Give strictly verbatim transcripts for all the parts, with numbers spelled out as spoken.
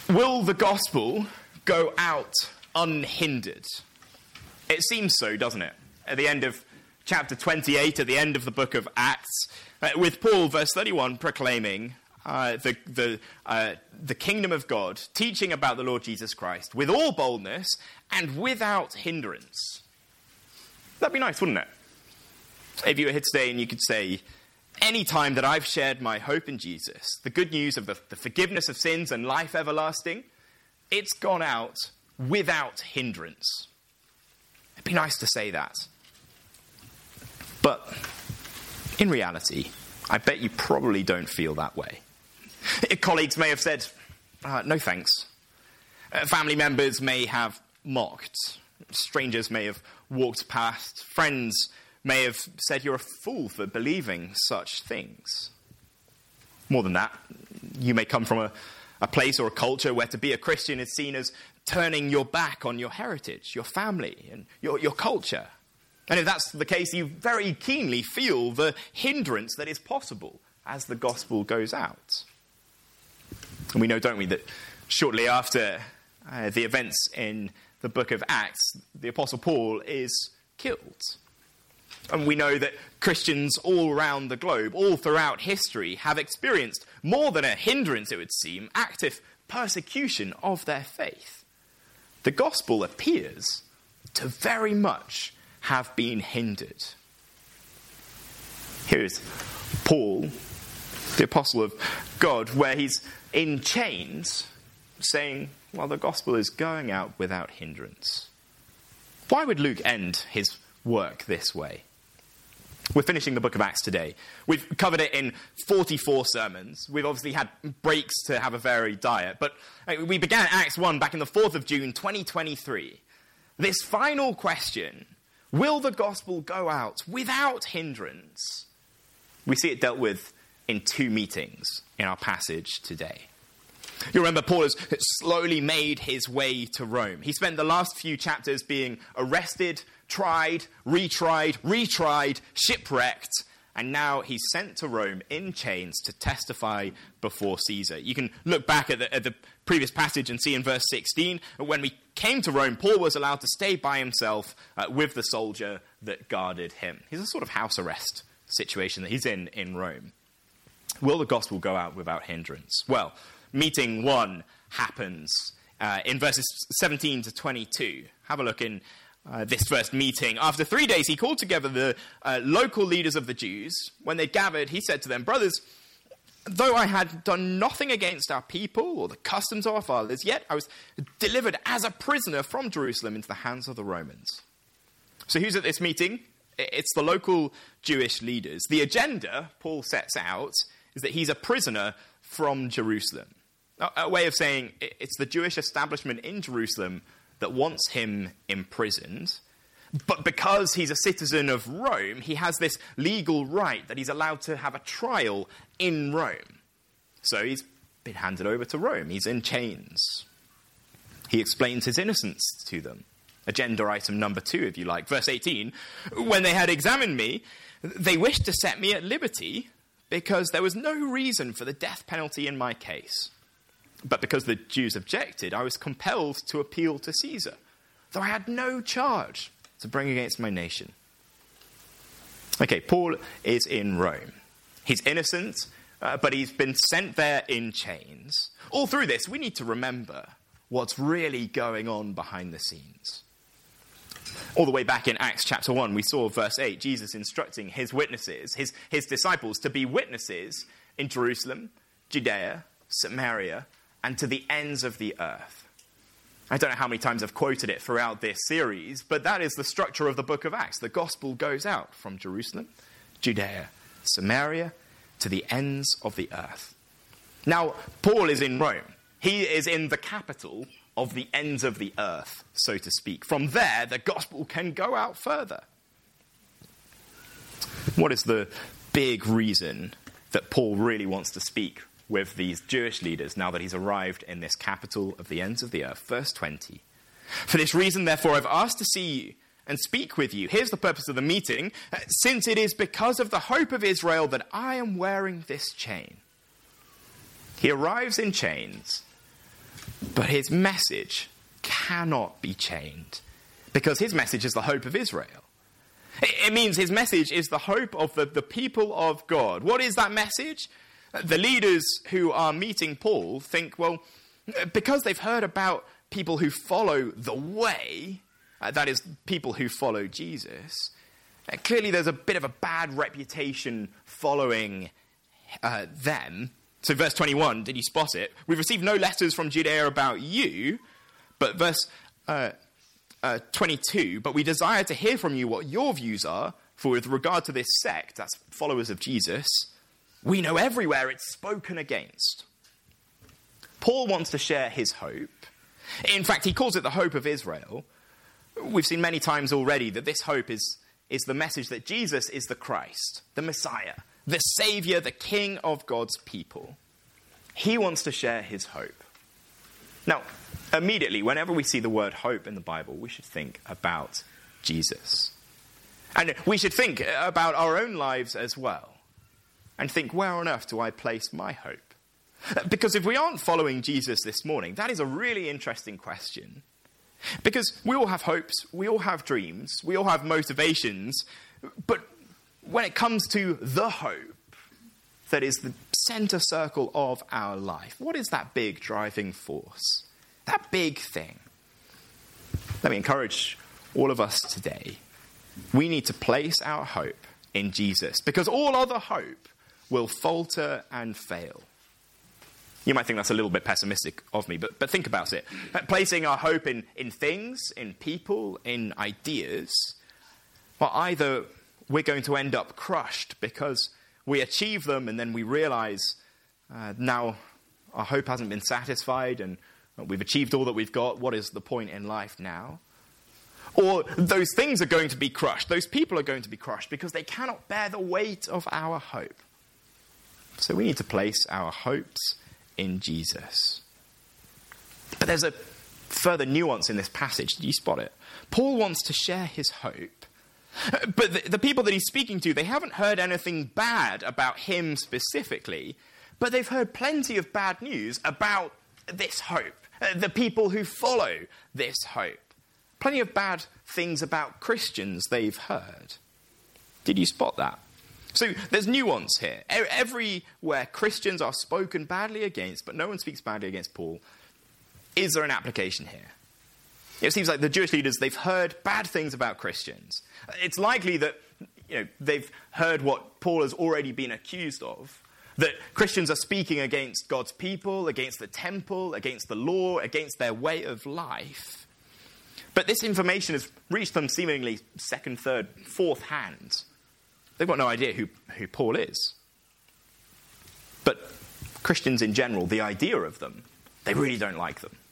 Will the gospel go out unhindered? It seems so, doesn't it? At the end of chapter twenty-eight, at the end of the book of Acts, uh, with Paul, verse thirty-one, proclaiming uh, the, the, uh, the kingdom of God, teaching about the Lord Jesus Christ with all boldness and without hindrance. That'd be nice, wouldn't it? If you were here today and you could say, any time that I've shared my hope in Jesus, the good news of the, the forgiveness of sins and life everlasting, it's gone out without hindrance. It'd be nice to say that. But in reality, I bet you probably don't feel that way. Colleagues may have said, uh, no thanks. Uh, family members may have mocked. Strangers may have walked past. Friends may have said you're a fool for believing such things. More than that, you may come from a, a place or a culture where to be a Christian is seen as turning your back on your heritage, your family, and your, your culture. And if that's the case, you very keenly feel the hindrance that is possible as the gospel goes out. And we know, don't we, that shortly after uh, the events in the book of Acts, the Apostle Paul is killed. And we know that Christians all around the globe, all throughout history, have experienced more than a hindrance, it would seem, active persecution of their faith. The gospel appears to very much have been hindered. Here's Paul, the apostle of God, where he's in chains, saying, well, the gospel is going out without hindrance. Why would Luke end his work this way? We're finishing the book of Acts today. We've covered it in forty-four sermons. We've obviously had breaks to have a varied diet. But we began Acts one back in the fourth of June, twenty twenty-three. This final question, will the gospel go out without hindrance? We see it dealt with in two meetings in our passage today. You remember Paul has slowly made his way to Rome. He spent the last few chapters being arrested, tried, retried, retried, shipwrecked, and now he's sent to Rome in chains to testify before Caesar. You can look back at the, at the previous passage and see in verse sixteen, when we came to Rome, Paul was allowed to stay by himself uh, with the soldier that guarded him. He's a sort of house arrest situation that he's in in Rome. Will the gospel go out without hindrance? Well, meeting one happens uh, in verses seventeen to twenty-two. Have a look in uh, this first meeting. After three days, he called together the uh, local leaders of the Jews. When they gathered, he said to them, brothers, though I had done nothing against our people or the customs of our fathers, yet I was delivered as a prisoner from Jerusalem into the hands of the Romans. So who's at this meeting? It's the local Jewish leaders. The agenda Paul sets out is that he's a prisoner from Jerusalem. A way of saying it's the Jewish establishment in Jerusalem that wants him imprisoned. But because he's a citizen of Rome, he has this legal right that he's allowed to have a trial in Rome. So he's been handed over to Rome. He's in chains. He explains his innocence to them. Agenda item number two, if you like. Verse eighteen, when they had examined me, they wished to set me at liberty because there was no reason for the death penalty in my case. But because the Jews objected, I was compelled to appeal to Caesar, though I had no charge to bring against my nation. Okay, Paul is in Rome. He's innocent, uh, but he's been sent there in chains. All through this, we need to remember what's really going on behind the scenes. All the way back in Acts chapter one, we saw verse eight, Jesus instructing his witnesses, his, his disciples, to be witnesses in Jerusalem, Judea, Samaria, and to the ends of the earth. I don't know how many times I've quoted it throughout this series, but that is the structure of the book of Acts. The gospel goes out from Jerusalem, Judea, Samaria, to the ends of the earth. Now, Paul is in Rome. He is in the capital of the ends of the earth, so to speak. From there, the gospel can go out further. What is the big reason that Paul really wants to speak with these Jewish leaders now that he's arrived in this capital of the ends of the earth? Verse twenty. For this reason, therefore, I've asked to see you and speak with you. Here's the purpose of the meeting. Since it is because of the hope of Israel that I am wearing this chain. He arrives in chains, But his message cannot be chained, because his message is the hope of Israel. It means his message is the hope of the, the people of God. What is that message? The leaders who are meeting Paul think, well, because they've heard about people who follow the way, uh, that is, people who follow Jesus, uh, clearly there's a bit of a bad reputation following uh, them. So verse twenty-one, did you spot it? We've received no letters from Judea about you, but verse uh, uh, twenty-two, but we desire to hear from you what your views are, for with regard to this sect, that's followers of Jesus, we know everywhere it's spoken against. Paul wants to share his hope. In fact, he calls it the hope of Israel. We've seen many times already that this hope is, is the message that Jesus is the Christ, the Messiah, the Savior, the King of God's people. He wants to share his hope. Now, immediately, whenever we see the word hope in the Bible, we should think about Jesus. And we should think about our own lives as well. And think, where on earth do I place my hope? Because if we aren't following Jesus this morning, that is a really interesting question. Because we all have hopes, we all have dreams, we all have motivations, but when it comes to the hope that is the center circle of our life, what is that big driving force? That big thing? Let me encourage all of us today. We need to place our hope in Jesus, because all other hope will falter and fail. You might think that's a little bit pessimistic of me, but, but think about it. Placing our hope in, in things, in people, in ideas, well, either we're going to end up crushed because we achieve them and then we realize uh, now our hope hasn't been satisfied and we've achieved all that we've got. What is the point in life now? Or those things are going to be crushed. Those people are going to be crushed because they cannot bear the weight of our hope. So we need to place our hopes in Jesus. But there's a further nuance in this passage. Did you spot it? Paul wants to share his hope. But the, the people that he's speaking to, they haven't heard anything bad about him specifically, but they've heard plenty of bad news about this hope, the people who follow this hope. Plenty of bad things about Christians they've heard. Did you spot that? So there's nuance here. Everywhere Christians are spoken badly against, but no one speaks badly against Paul, is there an application here? It seems like the Jewish leaders, they've heard bad things about Christians. It's likely that, you know, they've heard what Paul has already been accused of, that Christians are speaking against God's people, against the temple, against the law, against their way of life. But this information has reached them seemingly second, third, fourth hand. They've got no idea who, who Paul is. But Christians in general, the idea of them, they really don't like them.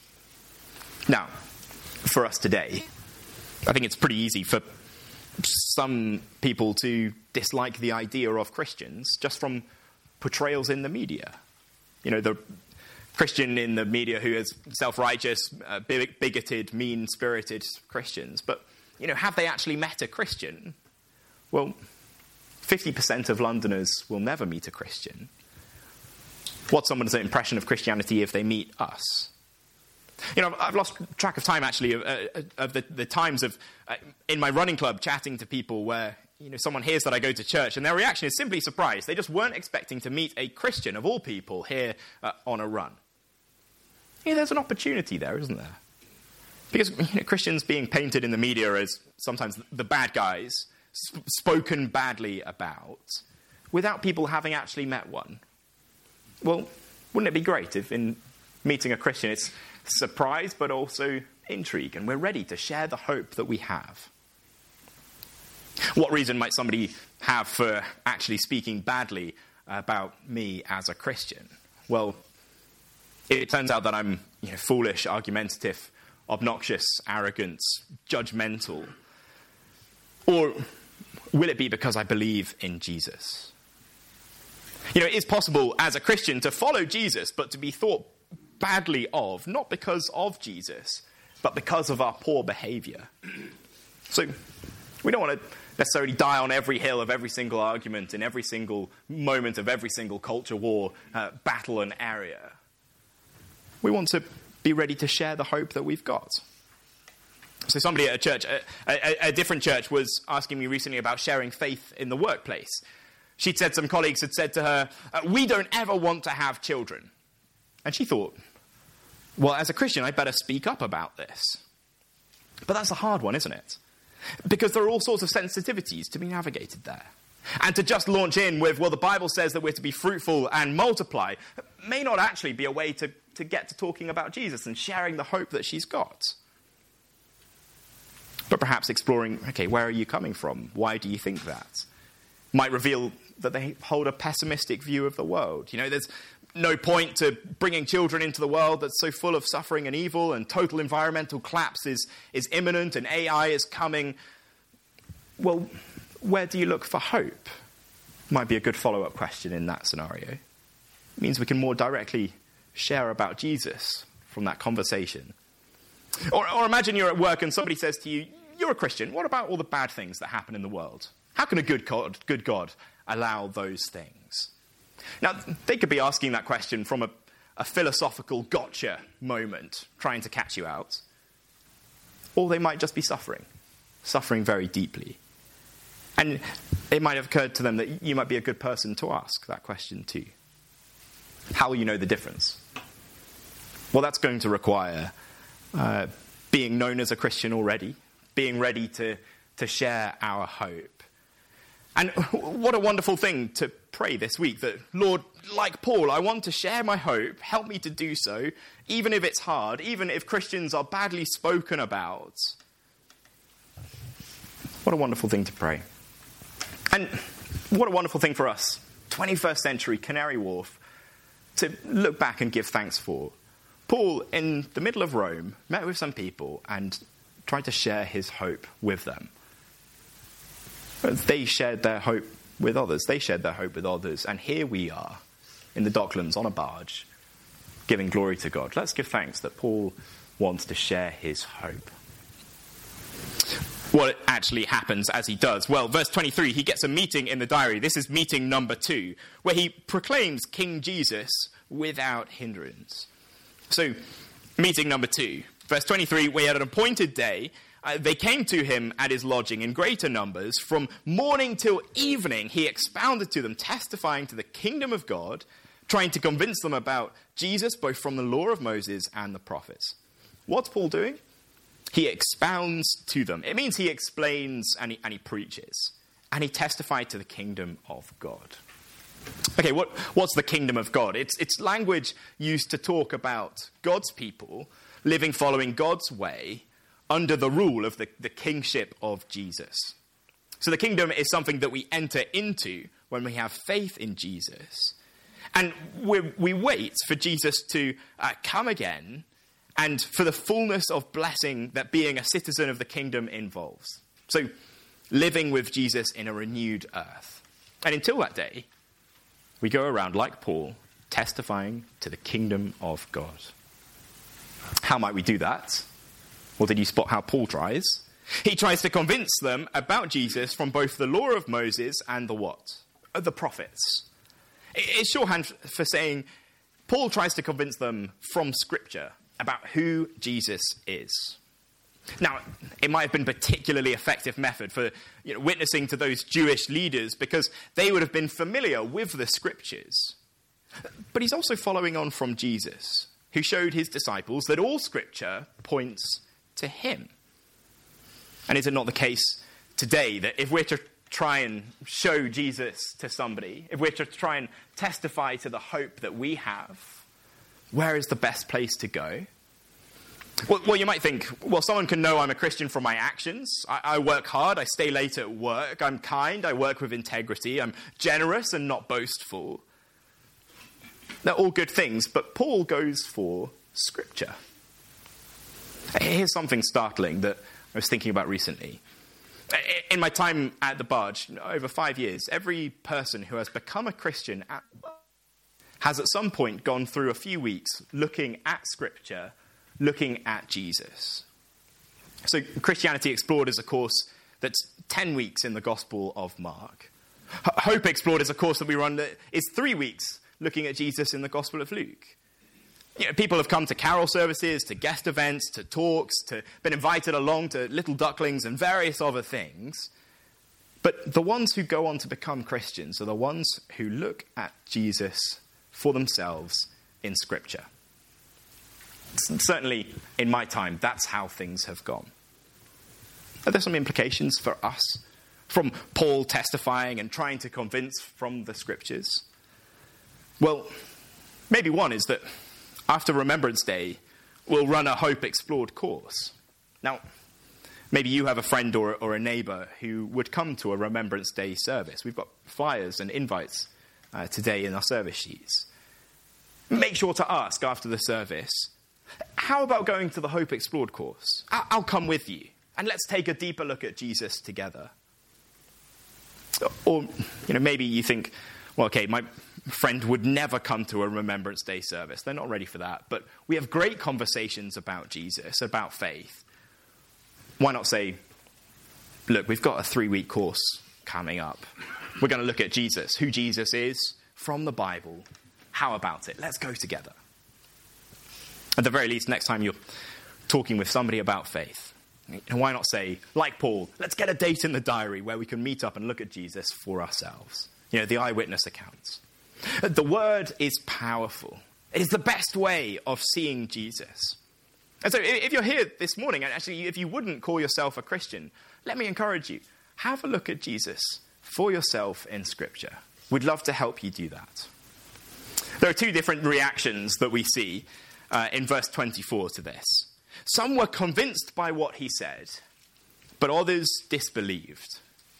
Now, for us today, I think it's pretty easy for some people to dislike the idea of Christians just from portrayals in the media. You know, the Christian in the media who is self-righteous, uh, bigoted, mean-spirited Christians. But, you know, have they actually met a Christian? Well, fifty percent of Londoners will never meet a Christian. What's someone's impression of Christianity if they meet us? You know, I've lost track of time, actually, of, uh, of the, the times of, uh, in my running club, chatting to people where, you know, someone hears that I go to church, and their reaction is simply surprise. They just weren't expecting to meet a Christian, of all people, here uh, on a run. Yeah, there's an opportunity there, isn't there? Because, you know, Christians being painted in the media as sometimes the bad guys, sp- spoken badly about, without people having actually met one. Well, wouldn't it be great if in meeting a Christian it's surprise but also intrigue, and we're ready to share the hope that we have? What reason might somebody have for actually speaking badly about me as a Christian? Well, it turns out that I'm, you know, foolish, argumentative, obnoxious, arrogant, judgmental. Or will it be because I believe in Jesus? You know, it is possible as a Christian to follow Jesus, but to be thought badly of, not because of Jesus, but because of our poor behavior. So we don't want to necessarily die on every hill of every single argument, in every single moment of every single culture war, uh, battle and area. We want to be ready to share the hope that we've got. So somebody at a church, a, a, a different church, was asking me recently about sharing faith in the workplace. She'd said some colleagues had said to her, uh, we don't ever want to have children. And she thought, well, as a Christian, I'd better speak up about this. But that's a hard one, isn't it? Because there are all sorts of sensitivities to be navigated there. And to just launch in with, well, the Bible says that we're to be fruitful and multiply, may not actually be a way to, to get to talking about Jesus and sharing the hope that she's got. But perhaps exploring, okay, where are you coming from? Why do you think that? Might reveal that they hold a pessimistic view of the world. You know, there's no point to bringing children into the world that's so full of suffering and evil, and total environmental collapse is, is imminent, and A I is coming. Well, where do you look for hope? Might be a good follow-up question in that scenario. It means we can more directly share about Jesus from that conversation. Or, or imagine you're at work and somebody says to you, you're a Christian, what about all the bad things that happen in the world? How can a good God, good God allow those things? Now, they could be asking that question from a, a philosophical gotcha moment, trying to catch you out. Or they might just be suffering, suffering very deeply. And it might have occurred to them that you might be a good person to ask that question too. How will you know the difference? Well, that's going to require uh, being known as a Christian already, being ready to, to share our hope. And what a wonderful thing to pray this week that, Lord, like Paul, I want to share my hope. Help me to do so, even if it's hard, even if Christians are badly spoken about. What a wonderful thing to pray. And what a wonderful thing for us, twenty-first century Canary Wharf, to look back and give thanks for. Paul, in the middle of Rome, met with some people and tried to share his hope with them. They shared their hope with others. They shared their hope with others. And here we are in the Docklands on a barge, giving glory to God. Let's give thanks that Paul wants to share his hope. What actually happens as he does? Well, verse twenty-three, he gets a meeting in the diary. This is meeting number two, where he proclaims King Jesus without hindrance. So, meeting number two. Verse twenty-three, we had an appointed day. Uh, they came to him at his lodging in greater numbers. From morning till evening, he expounded to them, testifying to the kingdom of God, trying to convince them about Jesus, both from the law of Moses and the prophets. What's Paul doing? He expounds to them. It means he explains and he, and he preaches. And he testified to the kingdom of God. Okay, what, what's the kingdom of God? It's, it's language used to talk about God's people living following God's way under the rule of the, the kingship of Jesus. So the kingdom is something that we enter into when we have faith in Jesus. And we, we wait for Jesus to uh, come again and for the fullness of blessing that being a citizen of the kingdom involves. So living with Jesus in a renewed earth. And until that day, we go around like Paul, testifying to the kingdom of God. How might we do that? Well, did you spot how Paul tries? He tries to convince them about Jesus from both the law of Moses and the what? The prophets. It's shorthand for saying Paul tries to convince them from Scripture about who Jesus is. Now, it might have been a particularly effective method for you know, witnessing to those Jewish leaders because they would have been familiar with the Scriptures. But he's also following on from Jesus, who showed his disciples that all Scripture points to him. And is it not the case today that if we're to try and show Jesus to somebody, if we're to try and testify to the hope that we have, where is the best place to go? Well, well you might think, well, someone can know I'm a Christian from my actions. I, I work hard, I stay late at work, I'm kind, I work with integrity, I'm generous and not boastful. They're all good things, but Paul goes for Scripture. Here's something startling that I was thinking about recently. In my time at the barge, over five years, every person who has become a Christian at has at some point gone through a few weeks looking at Scripture, looking at Jesus. So Christianity Explored is a course that's ten weeks in the Gospel of Mark. Hope Explored is a course that we run that is three weeks looking at Jesus in the Gospel of Luke. You know, people have come to carol services, to guest events, to talks, to been invited along to Little Ducklings and various other things. But the ones who go on to become Christians are the ones who look at Jesus for themselves in Scripture. Certainly, in my time, that's how things have gone. Are there some implications for us from Paul testifying and trying to convince from the Scriptures? Well, maybe one is that after Remembrance Day, we'll run a Hope Explored course. Now, maybe you have a friend or, or a neighbour who would come to a Remembrance Day service. We've got flyers and invites uh, today in our service sheets. Make sure to ask after the service, how about going to the Hope Explored course? I'll, I'll come with you, and let's take a deeper look at Jesus together. Or, you know, maybe you think, well, okay, my friend would never come to a Remembrance Day service. They're not ready for that. But we have great conversations about Jesus, about faith. Why not say, look, we've got a three-week course coming up. We're going to look at Jesus, who Jesus is from the Bible. How about it? Let's go together. At the very least, next time you're talking with somebody about faith, and why not say, like Paul, let's get a date in the diary where we can meet up and look at Jesus for ourselves. You know, the eyewitness accounts. The word is powerful. It is the best way of seeing Jesus. And so if you're here this morning, and actually if you wouldn't call yourself a Christian, let me encourage you, have a look at Jesus for yourself in Scripture. We'd love to help you do that. There are two different reactions that we see uh, in verse twenty-four to this. Some were convinced by what he said, but others disbelieved.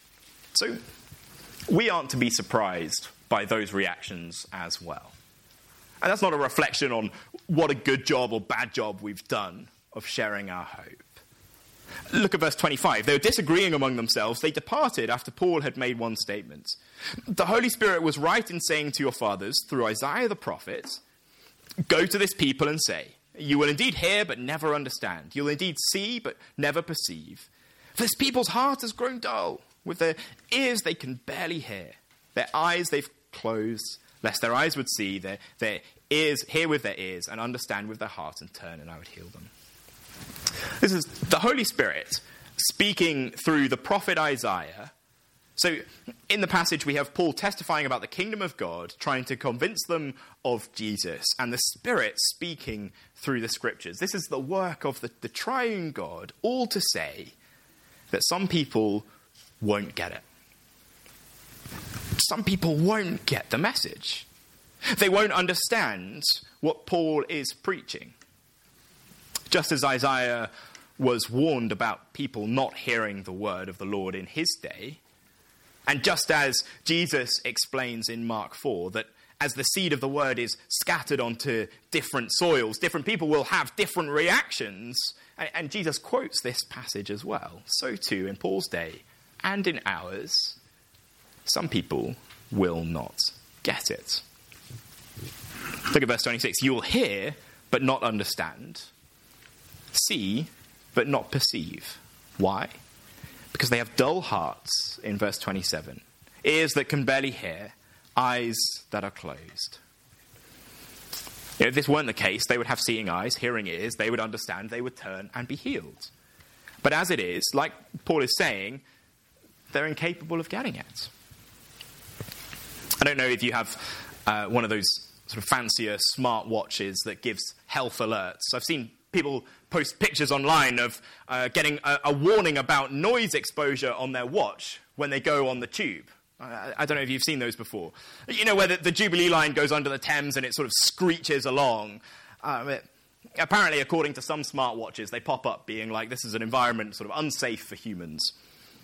So we aren't to be surprised by those reactions as well. And that's not a reflection on what a good job or bad job we've done of sharing our hope. Look at verse twenty-five. They were disagreeing among themselves. They departed after Paul had made one statement. The Holy Spirit was right in saying to your fathers, through Isaiah the prophet, go to this people and say, you will indeed hear but never understand. You'll indeed see but never perceive. For this people's heart has grown dull. With their ears they can barely hear. Their eyes they've closed, lest their eyes would see, their, their ears hear with their ears, and understand with their heart, and turn, and I would heal them. This is the Holy Spirit speaking through the prophet Isaiah. So in the passage we have Paul testifying about the kingdom of God, trying to convince them of Jesus, and the Spirit speaking through the Scriptures. This is the work of the, the triune God, all to say that some people won't get it. Some people won't get the message. They won't understand what Paul is preaching. Just as Isaiah was warned about people not hearing the word of the Lord in his day, and just as Jesus explains in Mark four that as the seed of the word is scattered onto different soils, different people will have different reactions. And, and Jesus quotes this passage as well. So too in Paul's day and in ours, some people will not get it. Look at verse twenty-six. You will hear, but not understand. See, but not perceive. Why? Because they have dull hearts, in verse twenty-seven. Ears that can barely hear, eyes that are closed. You know, if this weren't the case, they would have seeing eyes, hearing ears, they would understand, they would turn and be healed. But as it is, like Paul is saying, they're incapable of getting it. I don't know if you have uh, one of those sort of fancier smart watches that gives health alerts. I've seen people post pictures online of uh, getting a, a warning about noise exposure on their watch when they go on the tube. I, I don't know if you've seen those before. You know, where the, the Jubilee line goes under the Thames and it sort of screeches along. Um, it, apparently, according to some smartwatches, they pop up being like, this is an environment sort of unsafe for humans.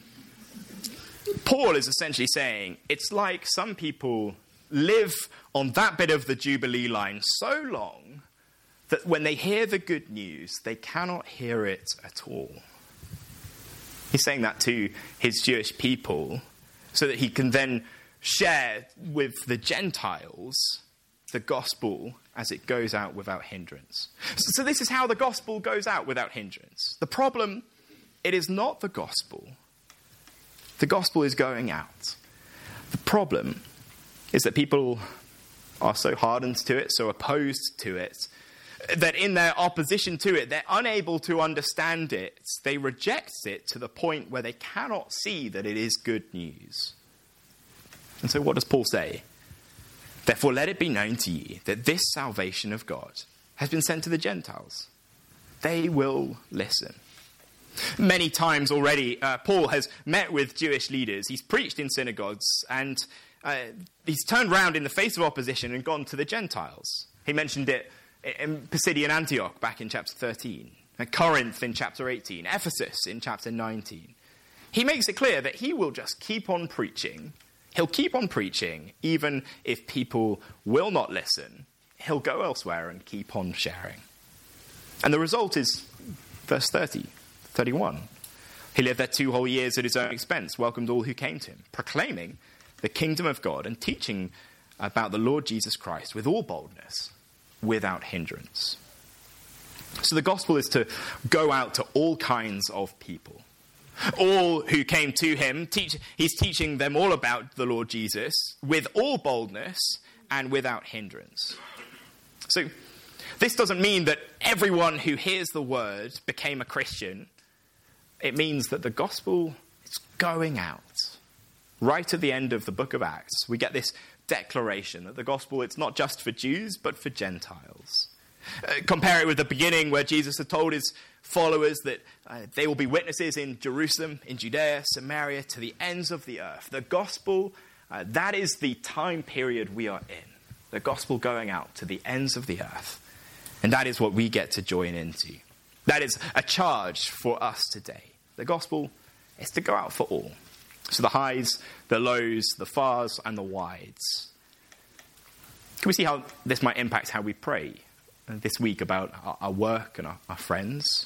Paul is essentially saying it's like some people live on that bit of the Jubilee line so long that when they hear the good news, they cannot hear it at all. He's saying that to his Jewish people so that he can then share with the Gentiles the gospel as it goes out without hindrance. So this is how the gospel goes out without hindrance. The problem, it is not the gospel. The gospel is going out. The problem is that people are so hardened to it, so opposed to it, that in their opposition to it, they're unable to understand it. They reject it to the point where they cannot see that it is good news. And so what does Paul say? Therefore, let it be known to you that this salvation of God has been sent to the Gentiles. They will listen. Many times already, uh, Paul has met with Jewish leaders. He's preached in synagogues, and uh, he's turned round in the face of opposition and gone to the Gentiles. He mentioned it in Pisidian Antioch back in chapter thirteen, and Corinth in chapter eighteen, Ephesus in chapter nineteen. He makes it clear that he will just keep on preaching. He'll keep on preaching even if people will not listen. He'll go elsewhere and keep on sharing. And the result is verse thirty, thirty-one. He lived there two whole years at his own expense, welcomed all who came to him, proclaiming the kingdom of God and teaching about the Lord Jesus Christ with all boldness, without hindrance. So the gospel is to go out to all kinds of people. All who came to him, teach, he's teaching them all about the Lord Jesus with all boldness and without hindrance. So this doesn't mean that everyone who hears the word became a Christian. It means that the gospel is going out. Right at the end of the book of Acts, we get this declaration that the gospel, it's not just for Jews, but for Gentiles. Uh, compare it with the beginning where Jesus had told his followers that uh, they will be witnesses in Jerusalem, in Judea, Samaria, to the ends of the earth. The gospel, uh, that is the time period we are in. The gospel going out to the ends of the earth. And that is what we get to join into. That is a charge for us today. The gospel is to go out for all. So the highs, the lows, the fars, and the wides. Can we see how this might impact how we pray this week about our, our work and our, our friends?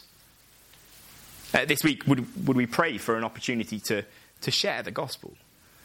Uh, this week, would, would we pray for an opportunity to, to share the gospel?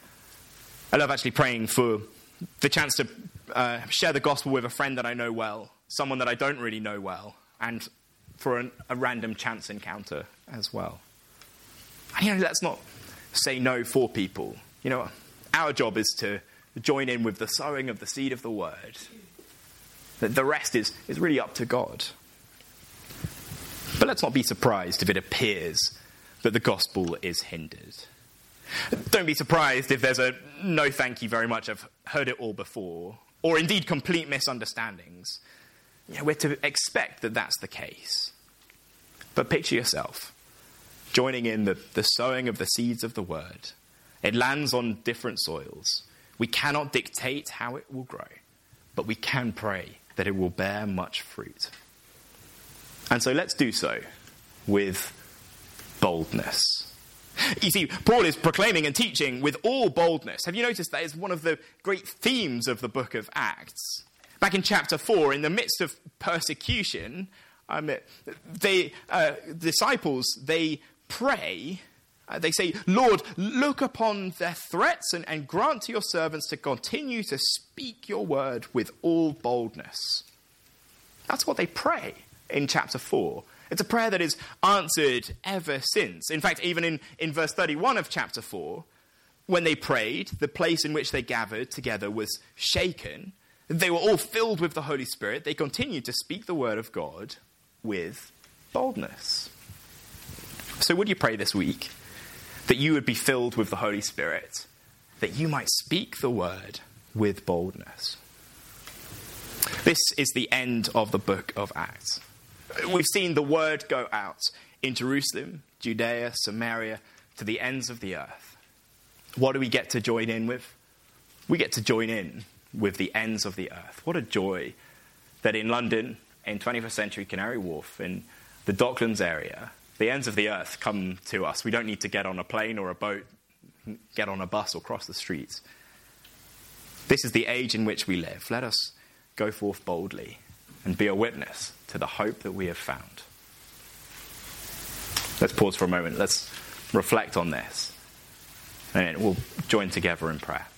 I love actually praying for the chance to uh, share the gospel with a friend that I know well, someone that I don't really know well, and for an, a random chance encounter as well. And you know, let's not say no for people. You know, our job is to join in with the sowing of the seed of the word. The, the rest is, is really up to God. But let's not be surprised if it appears that the gospel is hindered. Don't be surprised if there's a no thank you very much, I've heard it all before, or indeed complete misunderstandings. You know, we're to expect that that's the case. But picture yourself joining in the, the sowing of the seeds of the word. It lands on different soils. We cannot dictate how it will grow, but we can pray that it will bear much fruit. And so let's do so with boldness. You see, Paul is proclaiming and teaching with all boldness. Have you noticed that is one of the great themes of the book of Acts? Back in chapter four, in the midst of persecution, um, the uh, disciples, they pray. Uh, they say, Lord, look upon their threats and, and grant to your servants to continue to speak your word with all boldness. That's what they pray in chapter four. It's a prayer that is answered ever since. In fact, even in, in verse thirty-one of chapter four, when they prayed, the place in which they gathered together was shaken. They were all filled with the Holy Spirit. They continued to speak the word of God with boldness. So would you pray this week that you would be filled with the Holy Spirit, that you might speak the word with boldness? This is the end of the book of Acts. We've seen the word go out in Jerusalem, Judea, Samaria, to the ends of the earth. What do we get to join in with? We get to join in with the ends of the earth. What a joy that in London, in twenty-first century Canary Wharf, in the Docklands area, the ends of the earth come to us. We don't need to get on a plane or a boat, get on a bus or cross the streets. This is the age in which we live. Let us go forth boldly and be a witness to the hope that we have found. Let's pause for a moment. Let's reflect on this. And we'll join together in prayer.